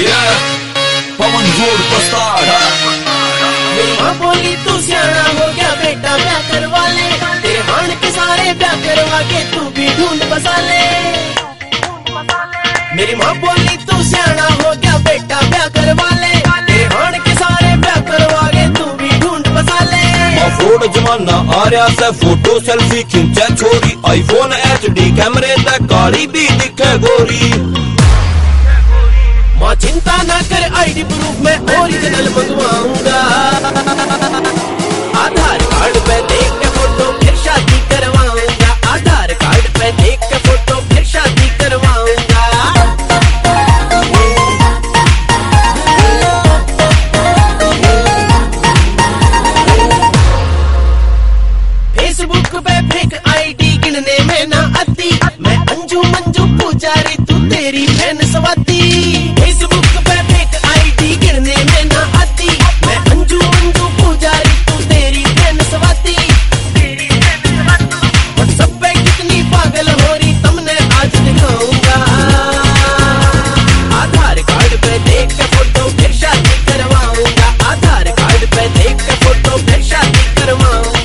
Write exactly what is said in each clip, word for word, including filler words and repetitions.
पवन road बस्तार। मेरी माँ बोली तू सियाना हो गया बेटा ब्याह करवा ले, तेरे हाण के सारे ब्याह करवा के तू भी ढूंढ बसा ले। मेरी माँ बोली तू सियाना हो गया बेटा ब्याह करवा ले, तेरे हाण के सारे ब्याह करवा के तू भी ढूंढ बसा ले। ऑफरोड जमाना आ रहा से फोटो सेल्फी खिंचे छोरी, आईफोन एच डी कैमरे तक काली भी दिखे गोरी। माँ चिंता ना कर आईडी प्रूफ में ओरिजिनल मंगवाऊंगा, आधार कार्ड पे देख के फोटो फिर शादी करवाऊंगा, आधार कार्ड पे देख के फोटो फिर शादी करवाऊंगा। फेसबुक पे फेक आईडी गिनने में ना आती, मैं अंजू मंजू पुजारी तू तेरी बहन स्वाति। फेसबुक पे फेक आईडी गिनने में ना आती, मैं अंजू मंजू पुजारी तू तेरी बहन स्वाति। व्हाट्सएप पे कितनी पागल हो रही तुमने आज दिखाऊंगा, आधार कार्ड पे देख के फोटो फिर शादी करवाऊंगा, आधार कार्ड पे देख के फोटो फिर शादी करवाऊंगा।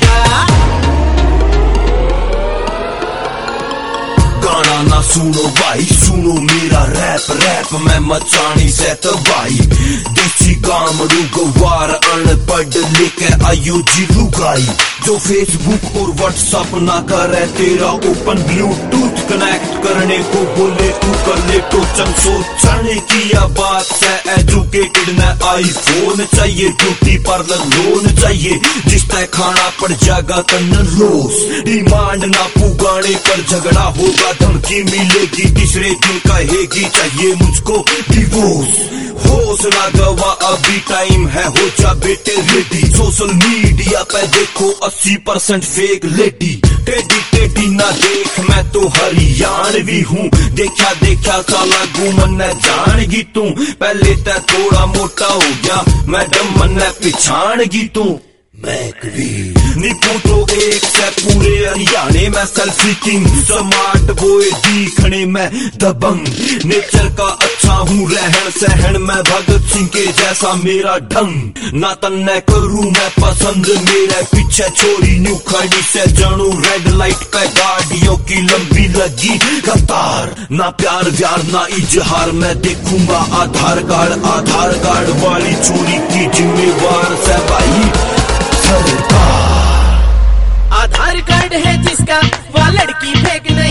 गाना ना सुनो भाई सुनो मेरा रैप, रैप मैं मचानी से तबाही। देसी काम रुगवार अनपढ़ लेके आयो जी लुगाई, जो फेसबुक और व्हाट्सएप ना करे तेरा ओपन ब्लूटूथ कनेक्ट करने को बोले तू कर ले टोचन। सोचने की या बात है एजुकेटेड न आईफोन चाहिए, ब्यूटी पार्लर लोन चाहिए, जिस तय खाना पड़ जाएगा तन रोज। डिमांड ना पुगाने पर झगड़ा होगा, धमकी मिलेगी तीसरे दिन कहेगी चाहिए मुझको डिवोर्स। होश ना गवा अभी टाइम है हो जा बेटे रेडी, सोशल मीडिया पे देखो अस्सी परसेंट फेक लेडी। टेडी टेडी ना देख मैं तो हरियाणवी हूँ, देखा देखा साला घूमन न जानगी तू, पहले तै थोड़ा मोटा हो गया मैडम मन पिछाड़गी तू। निपू तो एक से पूरे हरियाणे में सेल्फी किंग, स्मार्ट बॉय दिखने में दबंग, नेचर का अच्छा हूँ रहन सहन में भगत सिंह के जैसा मेरा ढंग। ना तन्ने करूँ मैं पसंद मेरे पीछे छोरी न्यू खड़ी से जानू, रेड लाइट पे गाड़ियों की लंबी लगी कतार। ना प्यार व्यार ना इजहार मैं देखूंगा आधार कार्ड, आधार कार्ड वाली चोरी की जिम्मेवार से भाई आधार कार्ड है जिसका वह लड़की फेंक नहीं।